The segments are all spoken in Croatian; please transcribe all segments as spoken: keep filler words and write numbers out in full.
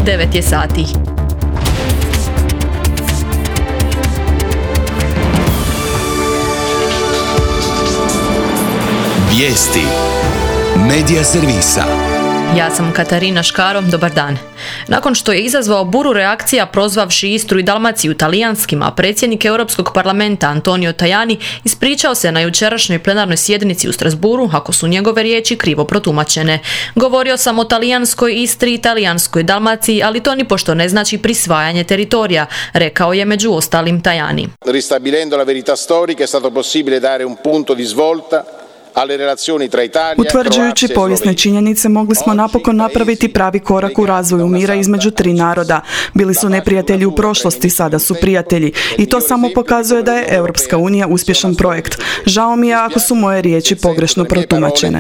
devet je sati. Vijesti Medija servisa. Ja sam Katarina Škaro, dobar dan. Nakon što je izazvao buru reakcija prozvavši Istru i Dalmaciju talijanskima, predsjednik Europskog parlamenta Antonio Tajani ispričao se na jučerašnjoj plenarnoj sjednici u Strasbourgu ako su njegove riječi krivo protumačene. Govorio sam o talijanskoj Istri i talijanskoj Dalmaciji, ali to nipošto ne znači prisvajanje teritorija, rekao je među ostalim Tajani. Ristabilendo la verità storica è stato possibile dare un punto di svolta. Utvrđujući povijesne činjenice, mogli smo napokon napraviti pravi korak u razvoju mira između tri naroda. Bili su neprijatelji u prošlosti, sada su prijatelji. I to samo pokazuje da je Europska unija uspješan projekt. Žao mi je ako su moje riječi pogrešno protumačene.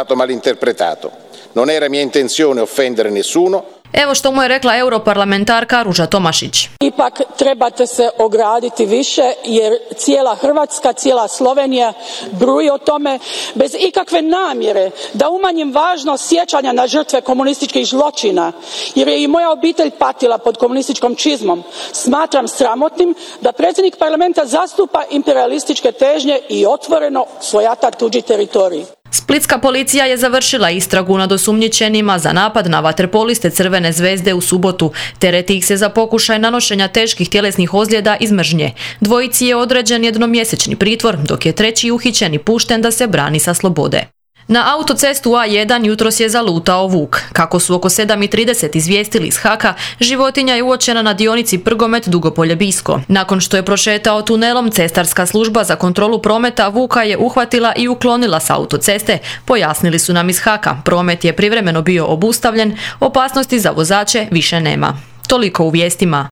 Non era mia intenzione offendere nessuno. Evo što mu je rekla europarlamentarka Ruža Tomašić. Ipak trebate se ograditi više jer cijela Hrvatska, cijela Slovenija bruji o tome bez ikakve namjere da umanjim važnost sjećanja na žrtve komunističkih zločina jer je i moja obitelj patila pod komunističkom čizmom. Smatram sramotnim da predsjednik parlamenta zastupa imperialističke težnje i otvoreno svojata tuđi teritorij. Splitska policija je završila istragu nad osumnjičenima za napad na vaterpoliste Crvene zvezde u subotu. Tereti ih se za pokušaj nanošenja teških tjelesnih ozljeda iz mržnje. Dvojici je određen jednomjesečni pritvor, dok je treći uhićen i pušten da se brani sa slobode. Na autocestu A jedan jutros je zalutao vuk. Kako su oko sedam i trideset izvijestili iz Haka, životinja je uočena na dionici Prgomet Dugopolje-Bisko. Nakon što je prošetao tunelom, cestarska služba za kontrolu prometa vuka je uhvatila i uklonila s autoceste, pojasnili su nam iz Haka. Promet je privremeno bio obustavljen, opasnosti za vozače više nema. Toliko u vijestima.